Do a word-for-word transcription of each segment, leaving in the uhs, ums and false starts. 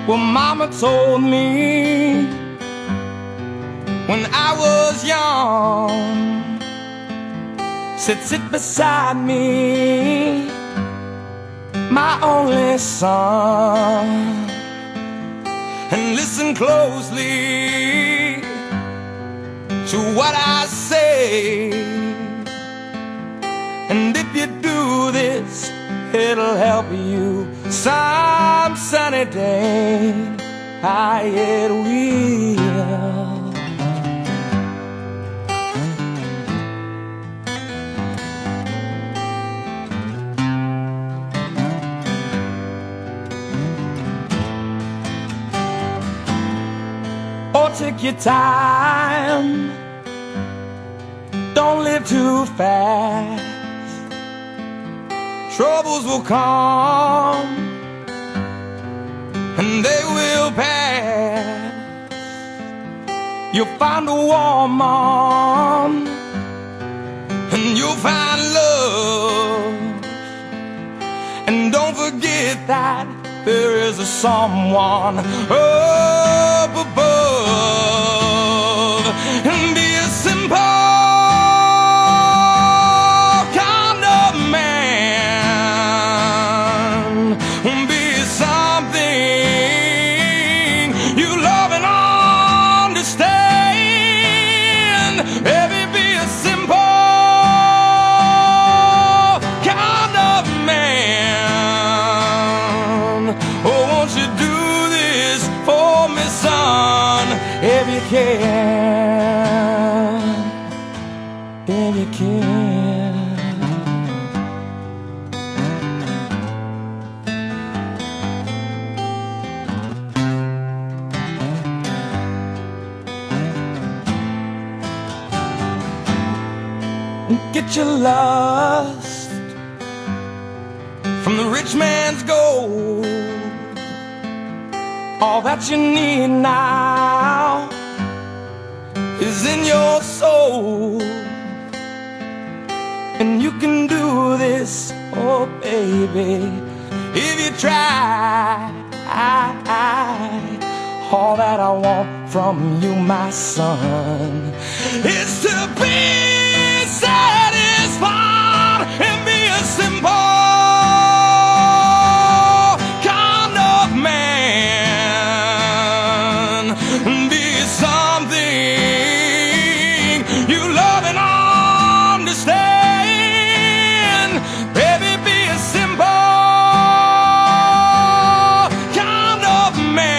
Well, Mama told me when I was young, said sit beside me, my only son, and listen closely to what I say. And if you do this, it'll help you some sunny day. I it will. Oh, take your time, don't live too fast. Troubles will come and they will pass. You'll find a woman and you'll find love. And don't forget that there is a someone up above. And be a simple if you can, if you can. Get your lust from the rich man's gold. All that you need now is in your soul. And you can do this, oh baby, if you try. All that I want from you, my son, is to be satisfied and be a simple kind of man. Be something you love and understand. Baby, be a simple kind of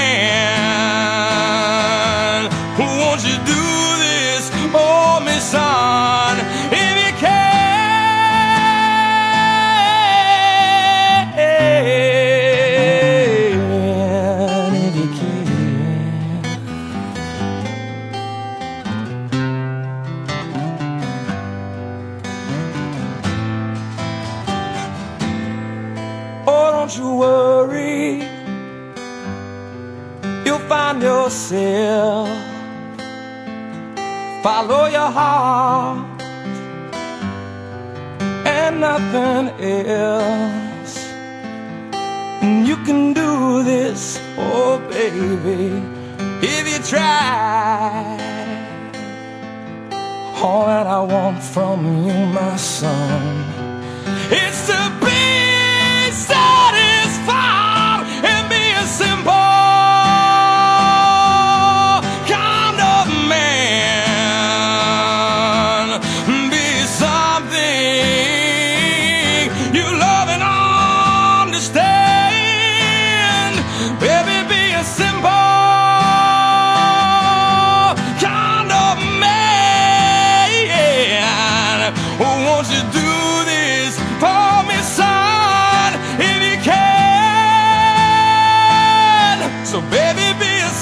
man. Won't you do this for me, son, if you can? If you can. Oh, don't you worry, you'll find yourself. Follow your heart and nothing else. And you can do this, oh baby, if you try. All that I want from you, my son, is to be satisfied and be a simple kind of man. Be something you love and understand. Baby, be a simple kind of man. Won't you do this for me, son, if you can? So baby, be a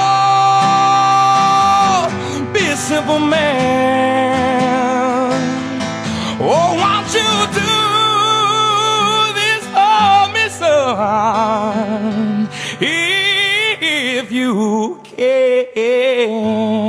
simple, be a simple man. Oh, won't you do this for me, son, if you can?